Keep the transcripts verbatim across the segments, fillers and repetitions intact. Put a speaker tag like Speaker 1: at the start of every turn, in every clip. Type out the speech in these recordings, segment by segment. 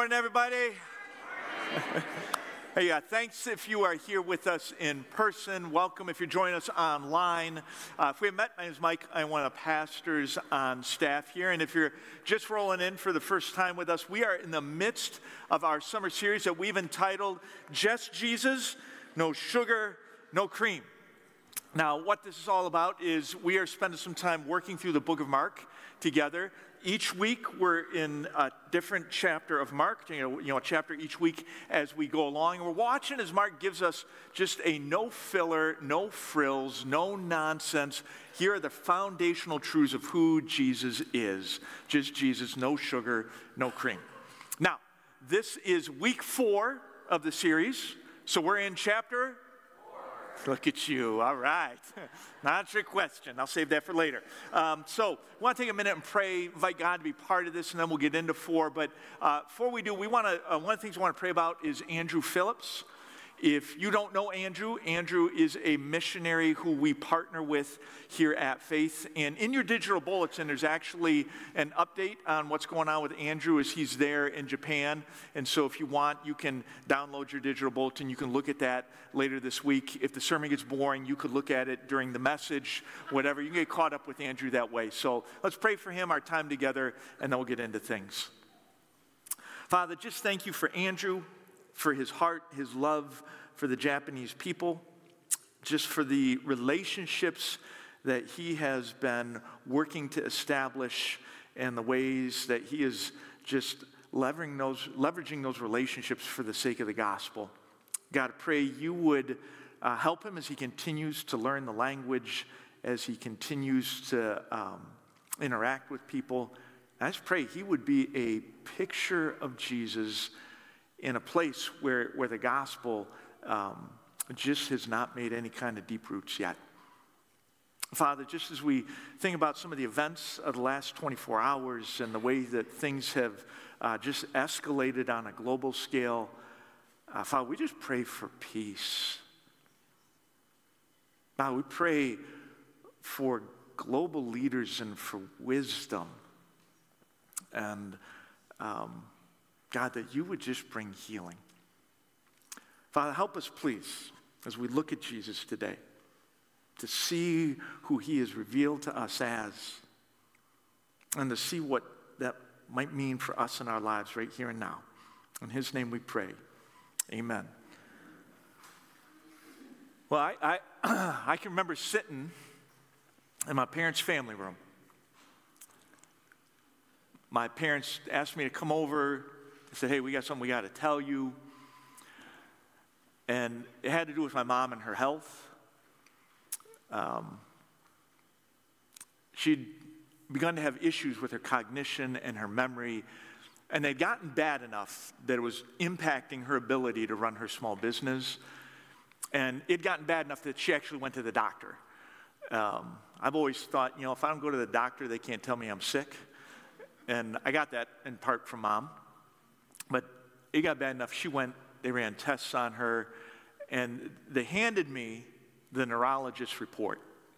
Speaker 1: morning, everybody. Hey, uh, thanks if you are here with us in person. Welcome if you're joining us online. Uh, if we haven't met, my name is Mike. I'm one of the pastors on staff here. And if you're just rolling in for the first time with us, we are in the midst of our summer series that we've entitled, Just Jesus, No Sugar, No Cream. Now, what this is all about is we are spending some time working through the book of Mark together. Each week, we're in a different chapter of Mark, you know, you know, a chapter each week as we go along. And we're watching as Mark gives us just a no filler, no frills, no nonsense. Here are the foundational truths of who Jesus is. Just Jesus, no sugar, no cream. Now, this is week four of the series. So we're in chapter Look at you. All right. Not a trick question. I'll save that for later. Um, so I want to take a minute and pray, invite God to be part of this, and then we'll get into four. But uh, before we do, we want to. Uh, one of the things we want to pray about is Andrew Phillips. If you don't know Andrew, Andrew is a missionary who we partner with here at Faith. And in your digital bulletin, there's actually an update on what's going on with Andrew as he's there in Japan. And so if you want, you can download your digital bulletin. You can look at that later this week. If the sermon gets boring, you could look at it during the message, whatever. You can get caught up with Andrew that way. So let's pray for him, our time together, and then we'll get into things. Father, just thank you for Andrew, for his heart, his love for the Japanese people, just for the relationships that he has been working to establish and the ways that he is just leveraging those, leveraging those relationships for the sake of the gospel. God, I pray you would uh, help him as he continues to learn the language, as he continues to um, interact with people. I just pray he would be a picture of Jesus in a place where, where the gospel um, just has not made any kind of deep roots yet. Father, just as we think about some of the events of the last twenty-four hours and the way that things have uh, just escalated on a global scale, uh, Father, we just pray for peace. Father, we pray for global leaders and for wisdom. And um, God, that you would just bring healing. Father, help us, please, as we look at Jesus today, to see who he is revealed to us as, and to see what that might mean for us in our lives right here and now. In his name we pray. Amen. Well, I, I, I can remember sitting in my parents' family room. My parents asked me to come over. They said, hey, we got something we got to tell you. And it had to do with my mom and her health. Um, she'd begun to have issues with her cognition and her memory, and they'd gotten bad enough that it was impacting her ability to run her small business. And it'd gotten bad enough that she actually went to the doctor. Um, I've always thought, you know, if I don't go to the doctor, they can't tell me I'm sick. And I got that in part from Mom. But it got bad enough, she went, they ran tests on her, and they handed me the neurologist's report.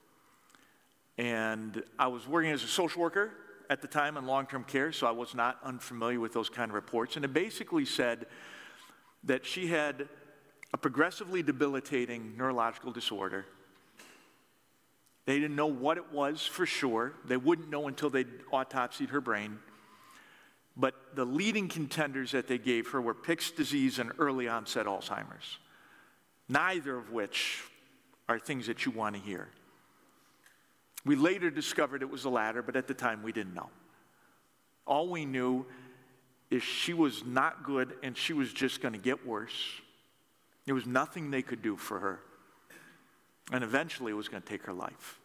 Speaker 1: And I was working as a social worker at the time in long-term care, so I was not unfamiliar with those kind of reports. And it basically said that she had a progressively debilitating neurological disorder. They didn't know what it was for sure. They wouldn't know until they'd autopsied her brain. But the leading contenders that they gave her were Pick's disease and early onset Alzheimer's, neither of which are things that you want to hear. We later discovered it was the latter, but at the time we didn't know. All we knew is she was not good and she was just going to get worse. There was nothing they could do for her. And eventually it was going to take her life.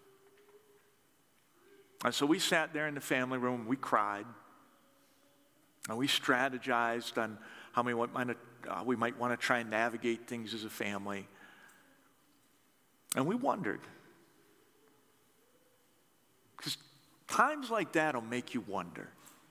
Speaker 1: And so we sat there in the family room, we cried. And we strategized on how we might, uh, we might want to try and navigate things as a family. And we wondered. Because times like that will make you wonder.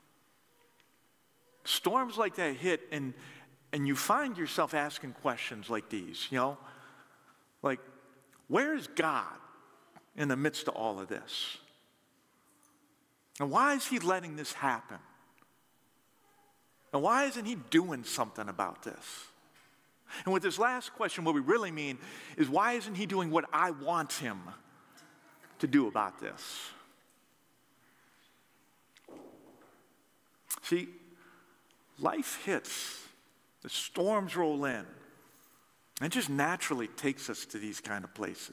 Speaker 1: Storms like that hit, and, and you find yourself asking questions like these, you know? Like, where is God in the midst of all of this? And why is he letting this happen? And why isn't he doing something about this? And with this last question, what we really mean is, why isn't he doing what I want him to do about this? See, life hits, the storms roll in, and it just naturally takes us to these kind of places.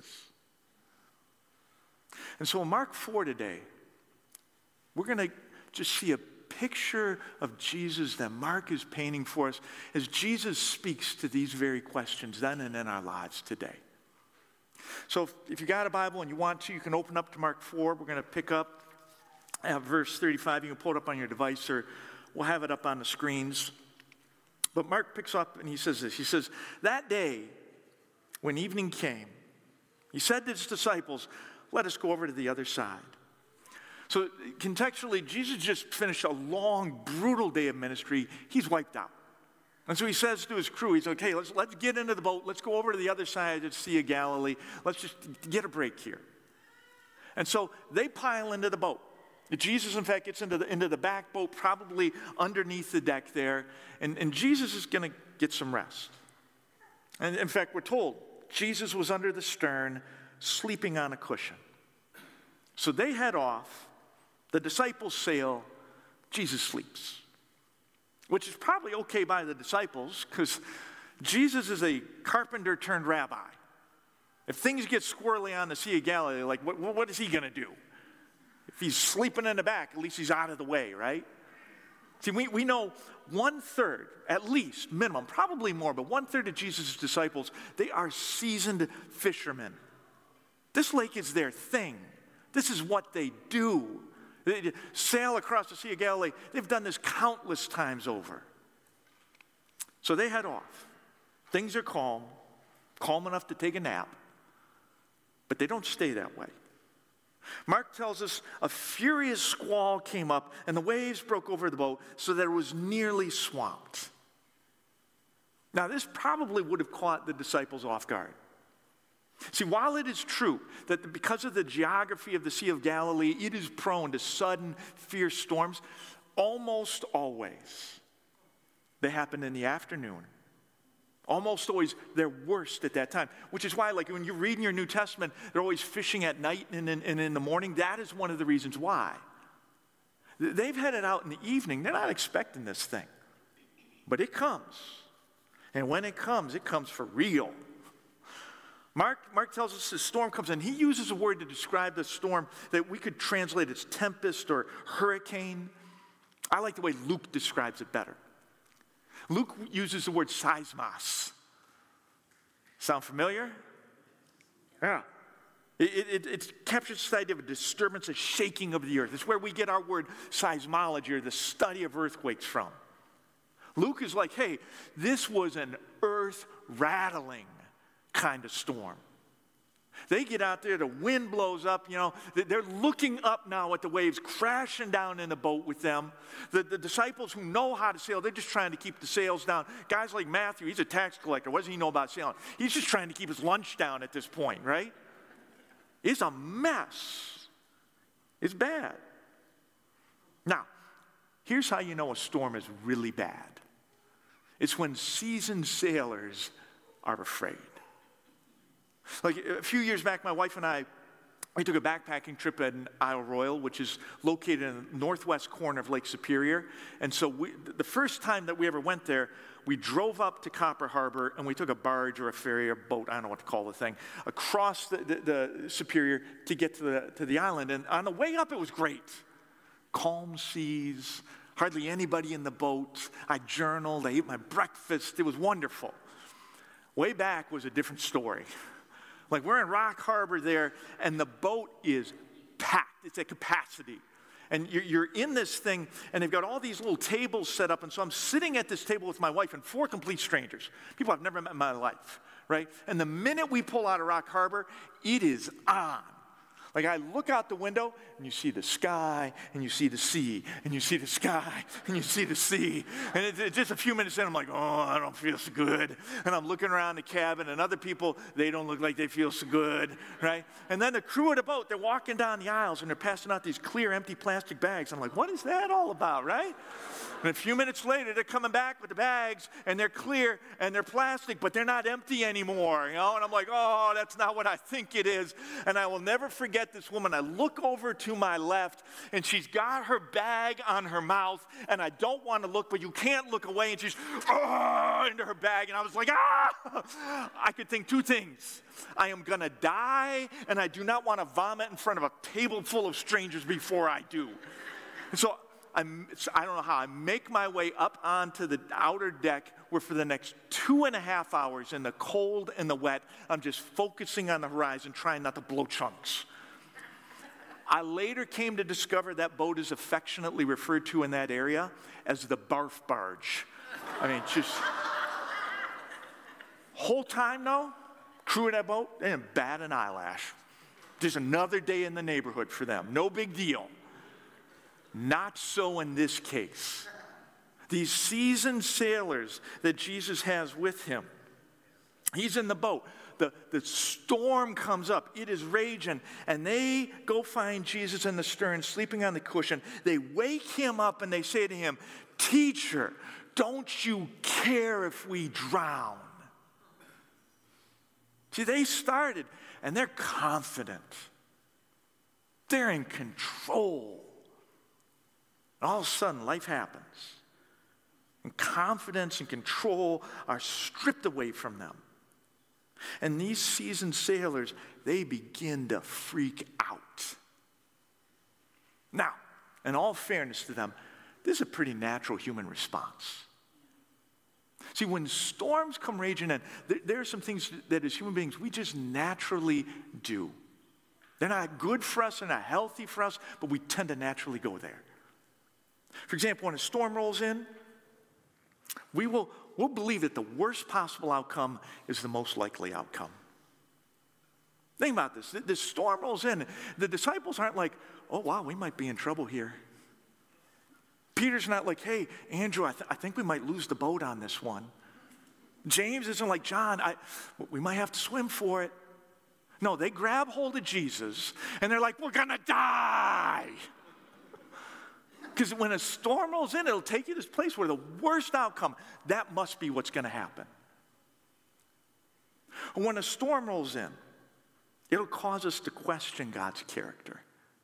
Speaker 1: And so in Mark four today, we're going to just see a picture of Jesus that Mark is painting for us as Jesus speaks to these very questions then and in our lives today. So if, if you got a Bible and you want to, you can open up to Mark four. We're going to pick up at verse thirty-five. You can pull it up on your device, or we'll have it up on the screens. But Mark picks up and he says this. He says, that day when evening came, he said to his disciples, let us go over to the other side. So contextually, Jesus just finished a long, brutal day of ministry. He's wiped out. And so he says to his crew, he's like, hey, let's, let's get into the boat. Let's go over to the other side of the Sea of Galilee. Let's just get a break here. And so they pile into the boat. Jesus, in fact, gets into the, into the back boat, probably underneath the deck there. And, and Jesus is going to get some rest. And in fact, we're told Jesus was under the stern, sleeping on a cushion. So they head off. The disciples sail, Jesus sleeps, which is probably okay by the disciples because Jesus is a carpenter turned rabbi. If things get squirrely on the Sea of Galilee, like what, what is he going to do? If he's sleeping in the back, at least he's out of the way, right? See, we, we know one third, at least, minimum, probably more, but one third of Jesus' disciples, they are seasoned fishermen. This lake is their thing. This is what they do. They sail across the Sea of Galilee. They've done this countless times over. So they head off. Things are calm, calm enough to take a nap, but they don't stay that way. Mark tells us a furious squall came up and the waves broke over the boat so that it was nearly swamped. Now, this probably would have caught the disciples off guard. See, while it is true that because of the geography of the Sea of Galilee, it is prone to sudden, fierce storms, almost always they happen in the afternoon. Almost always they're worst at that time, which is why, like, when you're reading your New Testament, they're always fishing at night and in, and in the morning. That is one of the reasons why. They've headed out in the evening. They're not expecting this thing. But it comes. And when it comes, it comes for real. Mark, Mark tells us the storm comes, and he uses a word to describe the storm that we could translate as tempest or hurricane. I like the way Luke describes it better. Luke uses the word seismos. Sound familiar? Yeah. It, it, it captures this idea of a disturbance, a shaking of the earth. It's where we get our word seismology, or the study of earthquakes, from. Luke is like, hey, this was an earth-rattling kind of storm. They get out there, the wind blows up, you know, they're looking up now at the waves crashing down in the boat with them. The, the disciples who know how to sail, they're just trying to keep the sails down. Guys like Matthew, he's a tax collector. What does he know about sailing? He's just trying to keep his lunch down at this point, right? It's a mess. It's bad. Now, here's how you know a storm is really bad. It's when seasoned sailors are afraid. Like a few years back, my wife and I, we took a backpacking trip in Isle Royale, which is located in the northwest corner of Lake Superior. And so we, the first time that we ever went there, we drove up to Copper Harbor and we took a barge or a ferry or boat, I don't know what to call the thing, across the, the, the Superior to get to the, to the island. And on the way up, it was great. Calm seas, hardly anybody in the boat. I journaled, I ate my breakfast. It was wonderful. Way back was a different story. Like, we're in Rock Harbor there, and the boat is packed. It's at capacity. And you're, you're in this thing, and they've got all these little tables set up. And so I'm sitting at this table with my wife and four complete strangers, people I've never met in my life, right? And the minute we pull out of Rock Harbor, it is on. Like I look out the window and you see the sky and you see the sea and you see the sky and you see the sea. And it's it, just a few minutes in, I'm like, oh, I don't feel so good. And I'm looking around the cabin and other people, they don't look like they feel so good, right? And then the crew of the boat, they're walking down the aisles and they're passing out these clear, empty plastic bags. I'm like, what is that all about, right? And a few minutes later, they're coming back with the bags and they're clear and they're plastic, but they're not empty anymore, you know? And I'm like, oh, that's not what I think it is. And I will never forget this woman. I look over to my left, and she's got her bag on her mouth, and I don't want to look, but you can't look away, and she's oh, into her bag, and I was like, ah! I could think two things. I am going to die, and I do not want to vomit in front of a table full of strangers before I do. And so I'm, I don't know how. I make my way up onto the outer deck where for the next two and a half hours in the cold and the wet, I'm just focusing on the horizon, trying not to blow chunks. I later came to discover that boat is affectionately referred to in that area as the barf barge. I mean, just whole time though, crew of that boat, they didn't bat an eyelash. Just another day in the neighborhood for them. No big deal. Not so in this case. These seasoned sailors that Jesus has with him, he's in the boat. The, the storm comes up. It is raging. And they go find Jesus in the stern, sleeping on the cushion. They wake him up and they say to him, "Teacher, don't you care if we drown?" See, they started and they're confident. They're in control. All of a sudden, life happens. And confidence and control are stripped away from them. And these seasoned sailors, they begin to freak out. Now, in all fairness to them, this is a pretty natural human response. See, when storms come raging in, there, there are some things that as human beings, we just naturally do. They're not good for us, they're not healthy for us, but we tend to naturally go there. For example, when a storm rolls in, we will we'll believe that the worst possible outcome is the most likely outcome. Think about this. This storm rolls in. The disciples aren't like, oh, wow, we might be in trouble here. Peter's not like, hey, Andrew, I, th- I think we might lose the boat on this one. James isn't like, John, I, we might have to swim for it. No, they grab hold of Jesus, and they're like, we're going to die. Because when a storm rolls in, it'll take you to this place where the worst outcome, that must be what's going to happen. When a storm rolls in, it'll cause us to question God's character.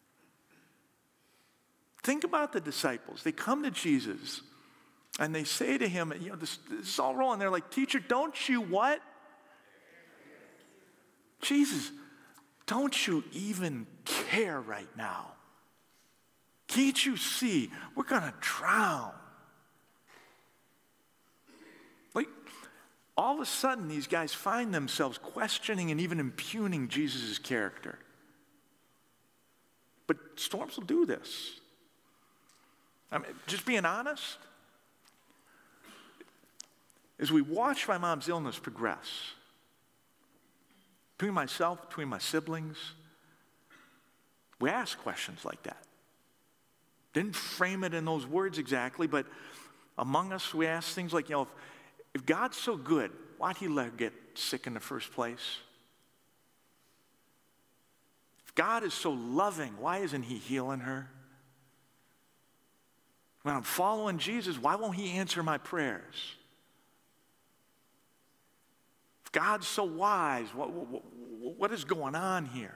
Speaker 1: Think about the disciples. They come to Jesus, and they say to him, you know, this, this is all rolling. They're like, teacher, don't you what? Jesus, don't you even care right now? Can't you see? We're going to drown. Like, all of a sudden, these guys find themselves questioning and even impugning Jesus' character. But storms will do this. I mean, just being honest, as we watch my mom's illness progress, between myself, between my siblings, we ask questions like that. Didn't frame it in those words exactly, but among us, we ask things like, you know, if, if God's so good, why'd he let her get sick in the first place? If God is so loving, why isn't he healing her? When I'm following Jesus, why won't he answer my prayers? If God's so wise, what, what, what is going on here?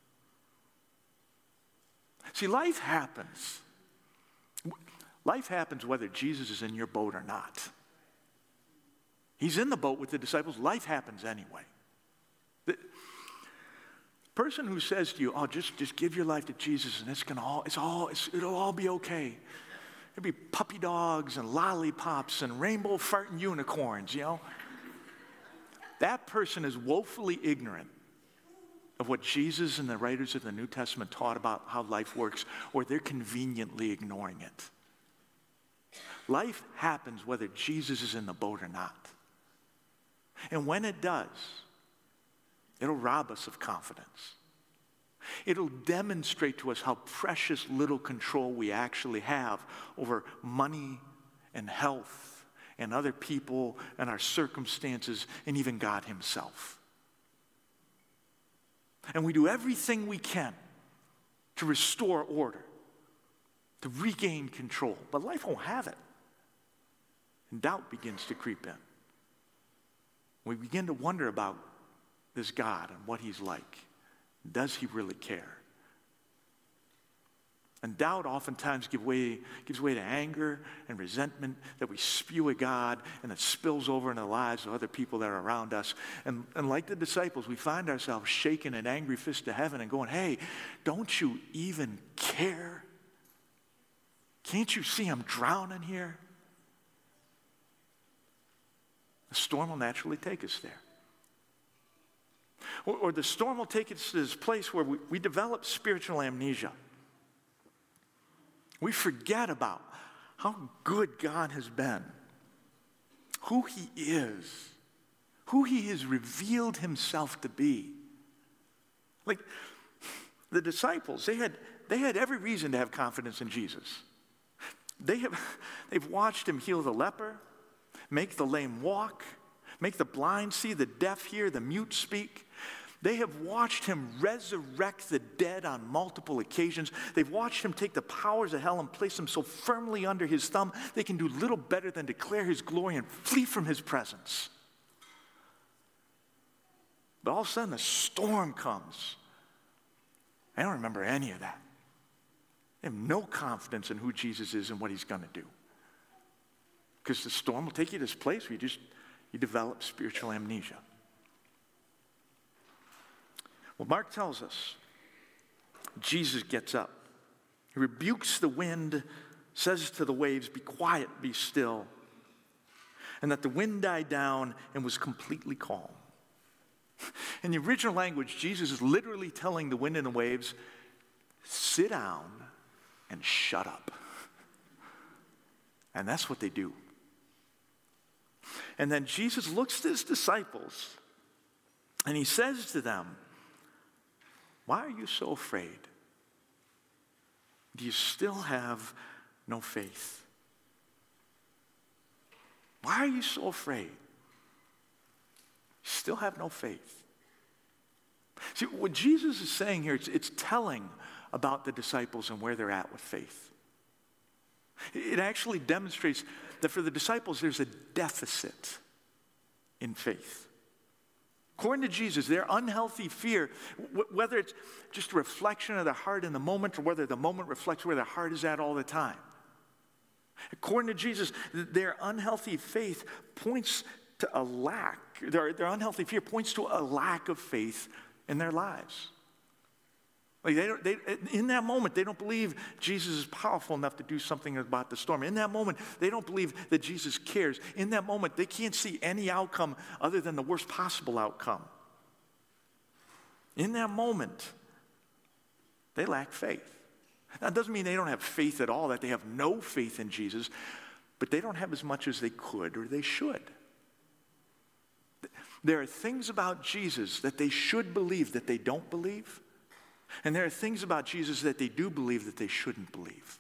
Speaker 1: See, life happens. Life happens whether Jesus is in your boat or not. He's in the boat with the disciples. Life happens anyway. The person who says to you, oh, just, just give your life to Jesus and it's gonna all, it's all, it's, it'll all be okay. There'll be puppy dogs and lollipops and rainbow farting unicorns, you know. That person is woefully ignorant of what Jesus and the writers of the New Testament taught about how life works, or they're conveniently ignoring it. Life happens whether Jesus is in the boat or not. And when it does, it'll rob us of confidence. It'll demonstrate to us how precious little control we actually have over money and health and other people and our circumstances and even God himself. And we do everything we can to restore order, to regain control, but life won't have it. And doubt begins to creep in. We begin to wonder about this God and what he's like. Does he really care? And doubt oftentimes give way, gives way to anger and resentment that we spew at God and that spills over into the lives of other people that are around us. And, and like the disciples, we find ourselves shaking an angry fist to heaven and going, hey, don't you even care? Can't you see I'm drowning here? The storm will naturally take us there. Or, or the storm will take us to this place where we, we develop spiritual amnesia. We forget about how good God has been, who he is, who he has revealed himself to be. Like the disciples, they had, they had every reason to have confidence in Jesus. They have, they've watched him heal the leper, make the lame walk, make the blind see, the deaf hear, the mute speak. They have watched him resurrect the dead on multiple occasions. They've watched him take the powers of hell and place them so firmly under his thumb, they can do little better than declare his glory and flee from his presence. But all of a sudden, a storm comes. I don't remember any of that. They have no confidence in who Jesus is and what he's going to do. Because the storm will take you to this place where you just, you develop spiritual amnesia. Well, Mark tells us Jesus gets up. He rebukes the wind, says to the waves, be quiet, be still. And that the wind died down and was completely calm. In the original language, Jesus is literally telling the wind and the waves, sit down and shut up. And that's what they do. And then Jesus looks to his disciples and he says to them, why are you so afraid? Do you still have no faith? Why are you so afraid? You still have no faith. See, what Jesus is saying here, it's, it's telling about the disciples and where they're at with faith. It actually demonstrates that for the disciples, there's a deficit in faith. According to Jesus, their unhealthy fear, w- whether it's just a reflection of their heart in the moment or whether the moment reflects where their heart is at all the time. According to Jesus, their unhealthy faith points to a lack, their, their unhealthy fear points to a lack of faith in their lives. Like they don't, they, in that moment, they don't believe Jesus is powerful enough to do something about the storm. In that moment, they don't believe that Jesus cares. In that moment, they can't see any outcome other than the worst possible outcome. In that moment, they lack faith. Now, it doesn't mean they don't have faith at all, that they have no faith in Jesus, but they don't have as much as they could or they should. There are things about Jesus that they should believe that they don't believe. And there are things about Jesus that they do believe that they shouldn't believe.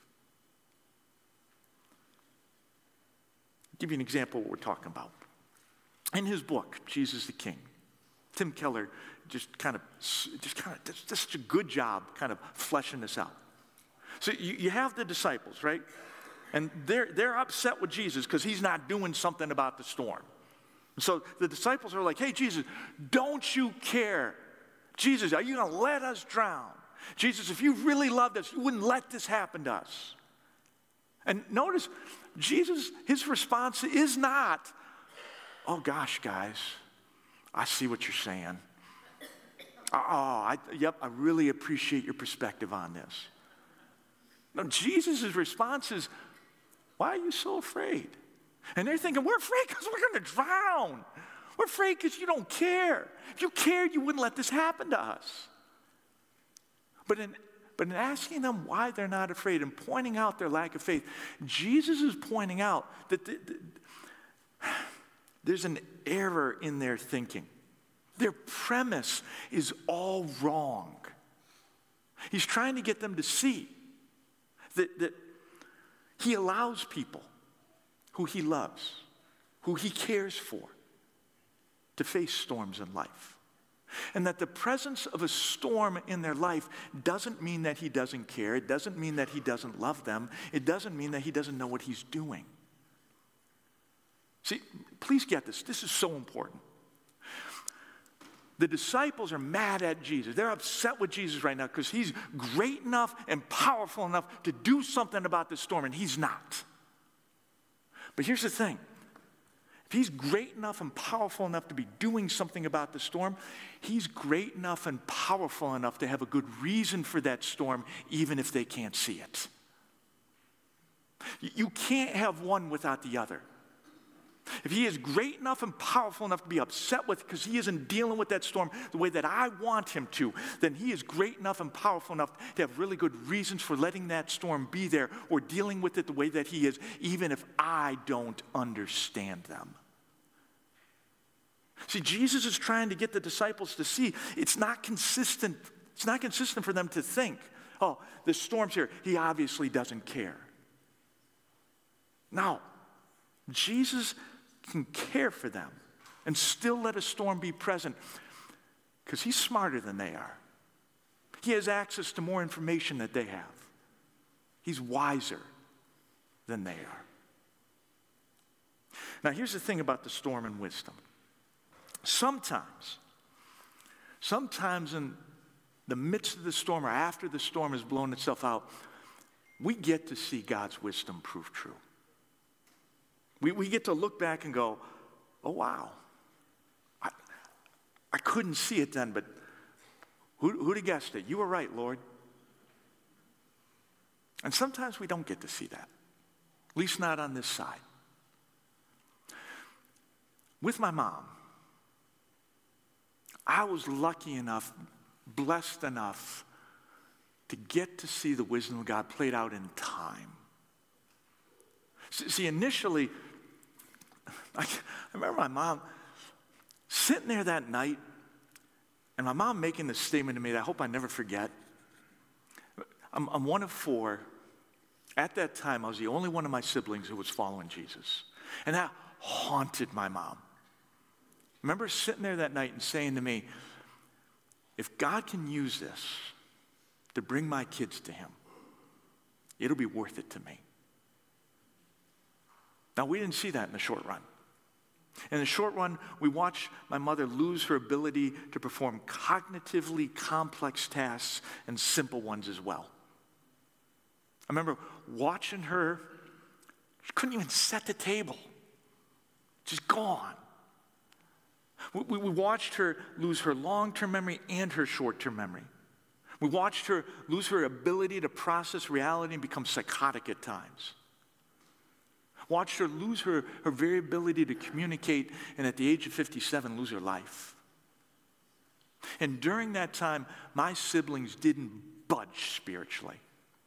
Speaker 1: I'll give you an example of what we're talking about. In his book, Jesus the King, Tim Keller just kind of, just kind of, does such a good job kind of fleshing this out. So you, you have the disciples, right? And they're, they're upset with Jesus because he's not doing something about the storm. So the disciples are like, hey, Jesus, don't you care? Jesus, are you going to let us drown? Jesus, if you really loved us, you wouldn't let this happen to us. And notice, Jesus, his response is not, oh gosh, guys, I see what you're saying. Oh, I, yep, I really appreciate your perspective on this. No, Jesus' response is, why are you so afraid? And they're thinking, we're afraid because we're going to drown. We're afraid because you don't care. If you cared, you wouldn't let this happen to us. But in, but in asking them why they're not afraid and pointing out their lack of faith, Jesus is pointing out that the, the, there's an error in their thinking. Their premise is all wrong. He's trying to get them to see that, that he allows people who he loves, who he cares for, to face storms in life. And that the presence of a storm in their life doesn't mean that he doesn't care. It doesn't mean that he doesn't love them. It doesn't mean that he doesn't know what he's doing. See, please get this. This is so important. The disciples are mad at Jesus. They're upset with Jesus right now because he's great enough and powerful enough to do something about the storm, and he's not. But here's the thing. If he's great enough and powerful enough to be doing something about the storm, he's great enough and powerful enough to have a good reason for that storm, even if they can't see it. You can't have one without the other. If he is great enough and powerful enough to be upset with because he isn't dealing with that storm the way that I want him to, then he is great enough and powerful enough to have really good reasons for letting that storm be there or dealing with it the way that he is, even if I don't understand them. See, Jesus is trying to get the disciples to see it's not consistent. It's not consistent for them to think, oh, the storm's here. He obviously doesn't care. No, Jesus can care for them and still let a storm be present because he's smarter than they are. He has access to more information that they have. He's wiser than they are. Now, here's the thing about the storm and wisdom. Sometimes, sometimes in the midst of the storm or after the storm has blown itself out, we get to see God's wisdom prove true. We, we get to look back and go, oh, wow. I, I couldn't see it then, but who, who'd have guessed it? You were right, Lord. And sometimes we don't get to see that, at least not on this side. With my mom, I was lucky enough, blessed enough to get to see the wisdom of God played out in time. See, initially, I remember my mom sitting there that night, and my mom making this statement to me that I hope I never forget. I'm, I'm one of four. At that time, I was the only one of my siblings who was following Jesus. And that haunted my mom. I remember sitting there that night and saying to me, if God can use this to bring my kids to him, it'll be worth it to me. Now, we didn't see that in the short run. In the short run, we watched my mother lose her ability to perform cognitively complex tasks and simple ones as well. I remember watching her, she couldn't even set the table. Just gone. We, we watched her lose her long-term memory and her short-term memory. We watched her lose her ability to process reality and become psychotic at times. Watched her lose her, her very ability to communicate, and at the age of fifty-seven, lose her life. And during that time, my siblings didn't budge spiritually.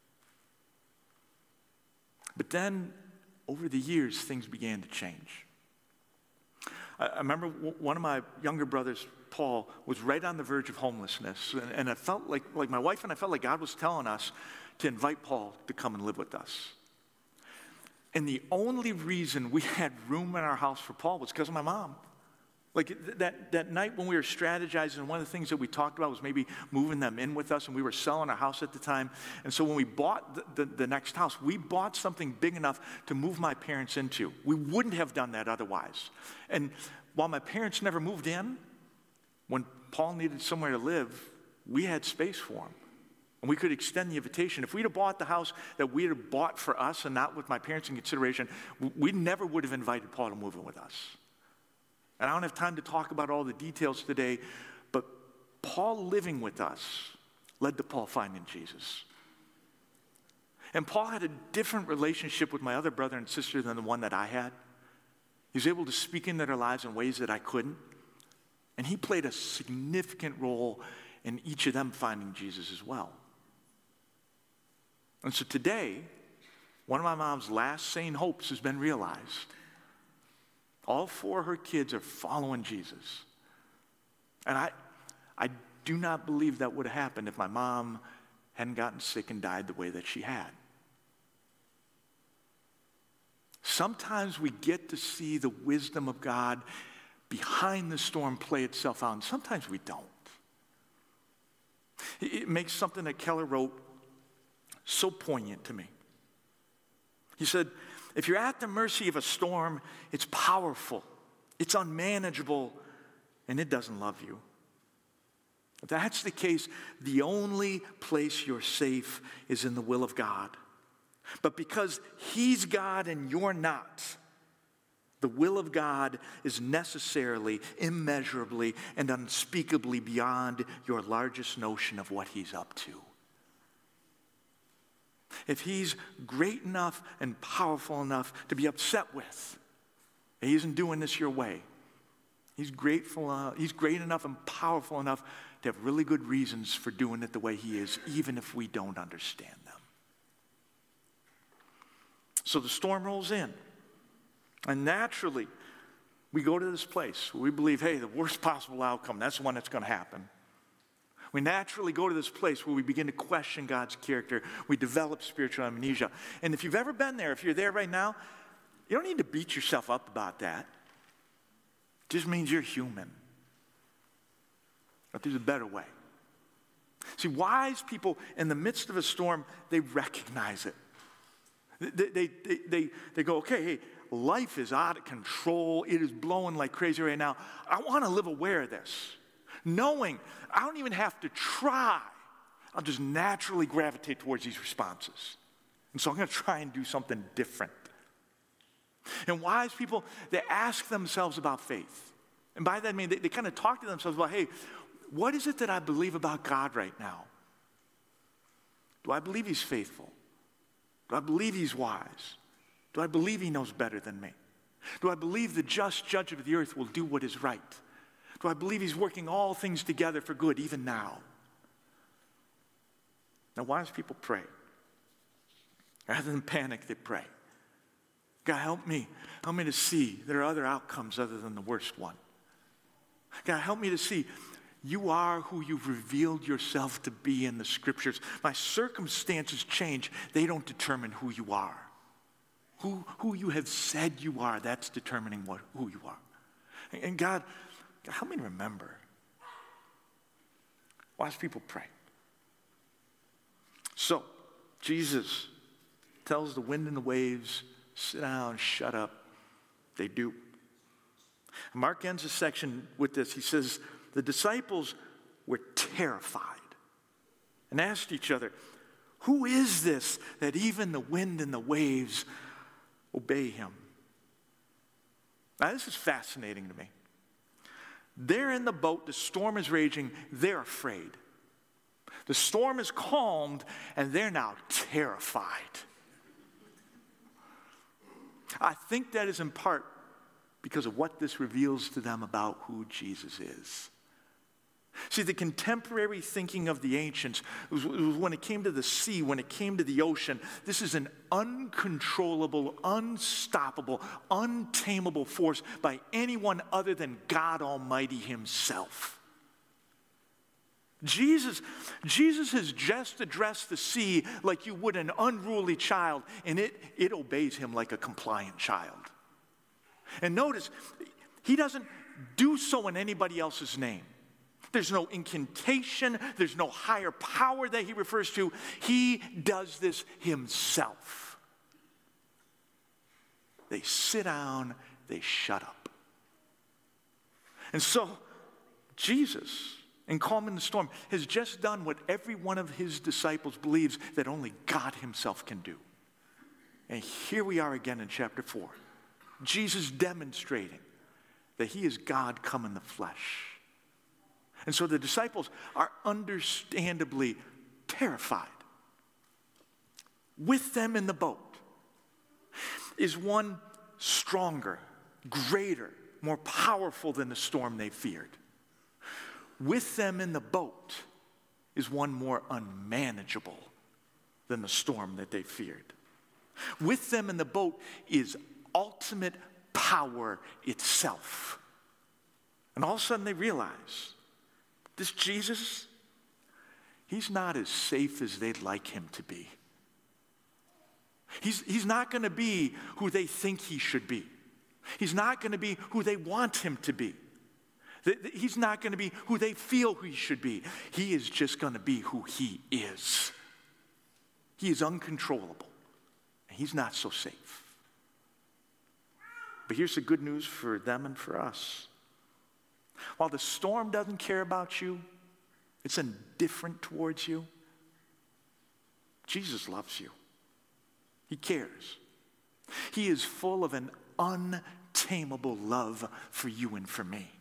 Speaker 1: But then, over the years, things began to change. I, I remember w- one of my younger brothers, Paul, was right on the verge of homelessness. And, and I felt like, like my wife and I felt like God was telling us to invite Paul to come and live with us. And the only reason we had room in our house for Paul was because of my mom. Like that, that night when we were strategizing, one of the things that we talked about was maybe moving them in with us, and we were selling our house at the time. And so when we bought the, the, the next house, we bought something big enough to move my parents into. We wouldn't have done that otherwise. And while my parents never moved in, when Paul needed somewhere to live, we had space for him. And we could extend the invitation. If we'd have bought the house that we'd have bought for us and not with my parents in consideration, we never would have invited Paul to move in with us. And I don't have time to talk about all the details today, but Paul living with us led to Paul finding Jesus. And Paul had a different relationship with my other brother and sister than the one that I had. He was able to speak into their lives in ways that I couldn't. And he played a significant role in each of them finding Jesus as well. And so today, one of my mom's last sane hopes has been realized. All four of her kids are following Jesus. And I, I do not believe that would have happened if my mom hadn't gotten sick and died the way that she had. Sometimes we get to see the wisdom of God behind the storm play itself out, and sometimes we don't. It makes something that Keller wrote so poignant to me. He said, if you're at the mercy of a storm, it's powerful, it's unmanageable, and it doesn't love you. If that's the case, the only place you're safe is in the will of God. But because He's God and you're not, the will of God is necessarily, immeasurably, and unspeakably beyond your largest notion of what He's up to. If He's great enough and powerful enough to be upset with, He isn't doing this your way. He's grateful. Uh, he's great enough and powerful enough to have really good reasons for doing it the way He is, even if we don't understand them. So the storm rolls in. And naturally, we go to this place where we believe, hey, the worst possible outcome, that's the one that's going to happen. We naturally go to this place where we begin to question God's character. We develop spiritual amnesia. And if you've ever been there, if you're there right now, you don't need to beat yourself up about that. It just means you're human. But there's a better way. See, wise people, in the midst of a storm, they recognize it. They, they, they, they, they go, okay, hey, life is out of control. It is blowing like crazy right now. I want to live aware of this. Knowing I don't even have to try. I'll just naturally gravitate towards these responses. And so I'm going to try and do something different. And wise people, they ask themselves about faith. And by that I mean they, they kind of talk to themselves about, hey, what is it that I believe about God right now? Do I believe He's faithful? Do I believe He's wise? Do I believe He knows better than me? Do I believe the just judge of the earth will do what is right? Do I believe He's working all things together for good even now? Now, wise people pray. Rather than panic, they pray. God, help me. Help me to see there are other outcomes other than the worst one. God, help me to see you are who you've revealed yourself to be in the Scriptures. My circumstances change. They don't determine who you are. Who, who you have said you are, that's determining what, who you are. And, and God, God, help me to remember. Wise people pray. So, Jesus tells the wind and the waves, sit down, shut up. They do. Mark ends his section with this. He says, the disciples were terrified and asked each other, who is this that even the wind and the waves obey Him? Now, this is fascinating to me. They're in the boat, the storm is raging, they're afraid. The storm is calmed, and they're now terrified. I think that is in part because of what this reveals to them about who Jesus is. See, the contemporary thinking of the ancients was, was when it came to the sea, when it came to the ocean, this is an uncontrollable, unstoppable, untamable force by anyone other than God Almighty Himself. Jesus, Jesus has just addressed the sea like you would an unruly child, and it, it obeys Him like a compliant child. And notice, He doesn't do so in anybody else's name. There's no incantation. There's no higher power that He refers to. He does this Himself. They sit down, they shut up. And so, Jesus, in calming the storm, has just done what every one of His disciples believes that only God Himself can do. And here we are again in chapter four. Jesus demonstrating that He is God come in the flesh. And so the disciples are understandably terrified. With them in the boat is one stronger, greater, more powerful than the storm they feared. With them in the boat is one more unmanageable than the storm that they feared. With them in the boat is ultimate power itself. And all of a sudden they realize, this Jesus, he's not as safe as they'd like him to be. He's, he's not going to be who they think he should be. He's not going to be who they want him to be. He's not going to be who they feel he should be. He is just going to be who he is. He is uncontrollable. And he's not so safe. But here's the good news for them and for us. While the storm doesn't care about you, it's indifferent towards you, Jesus loves you. He cares. He is full of an untamable love for you and for me.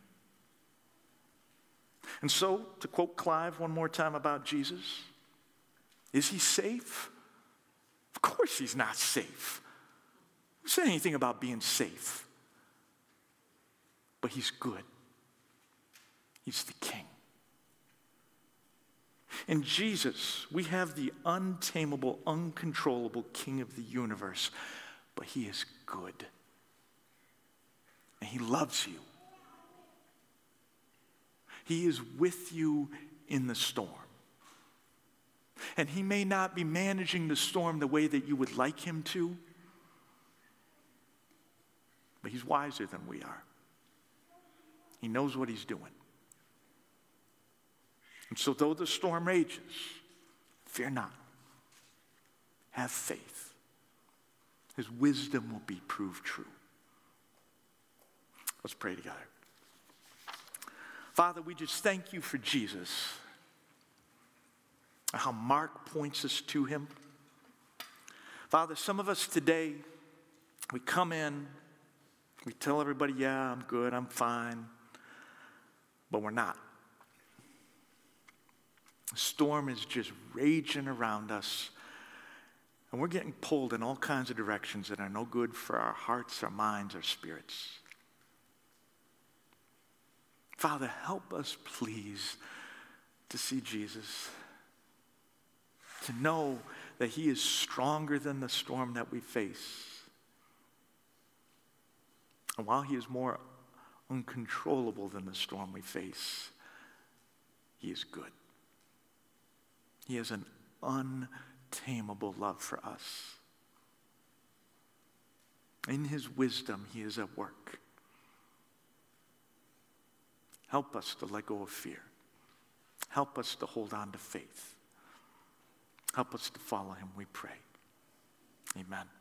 Speaker 1: And so, to quote Clive one more time about Jesus, is he safe? Of course he's not safe. Who said anything about being safe? But he's good. He's the King. In Jesus, we have the untamable, uncontrollable King of the universe, but he is good. And he loves you. He is with you in the storm. And he may not be managing the storm the way that you would like him to, but he's wiser than we are. He knows what he's doing. And so though the storm rages, fear not. Have faith. His wisdom will be proved true. Let's pray together. Father, we just thank you for Jesus. How Mark points us to him. Father, some of us today, we come in, we tell everybody, yeah, I'm good, I'm fine, but we're not. The storm is just raging around us, and we're getting pulled in all kinds of directions that are no good for our hearts, our minds, our spirits. Father, help us, please, to see Jesus, to know that he is stronger than the storm that we face. And while he is more uncontrollable than the storm we face, he is good. He has an untamable love for us. In his wisdom, he is at work. Help us to let go of fear. Help us to hold on to faith. Help us to follow him, we pray. Amen.